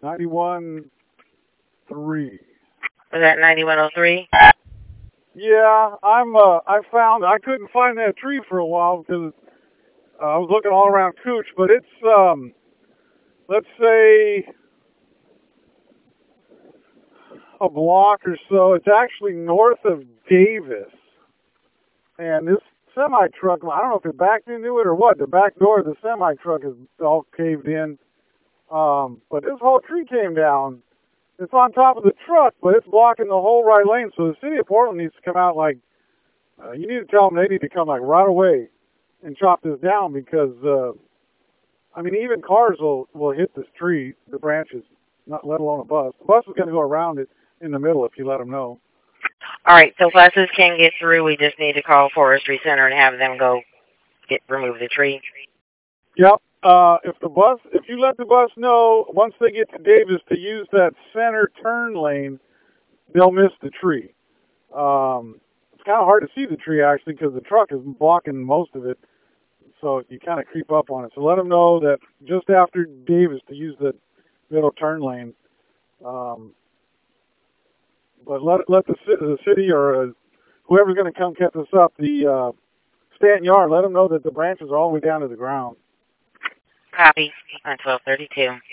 91.3. Was that 9103? Yeah, I couldn't find that tree for a while because I was looking all around Cooch, but it's, let's say a block or so. It's actually north of Davis. And this semi truck, I don't know if it backed into it or what. The back door of the semi truck is all caved in. But this whole tree came down. It's on top of the truck, but it's blocking the whole right lane. So the city of Portland needs to come out like, you need to tell them they need to come like right away and chop this down because, I mean, even cars will hit this tree, the branches, not let alone a bus. The bus is going to go around it in the middle if you let them know. All right, so buses can get through. We just need to call Forestry Center and have them go remove the tree. Yep. If you let the bus know once they get to Davis to use that center turn lane, they'll miss the tree. It's kind of hard to see the tree actually because the truck is blocking most of it, so you kind of creep up on it. So let them know that just after Davis to use the middle turn lane. But let the city or whoever's going to come catch us up, the Stanton Yard, let them know that the branches are all the way down to the ground. Copy on 1232.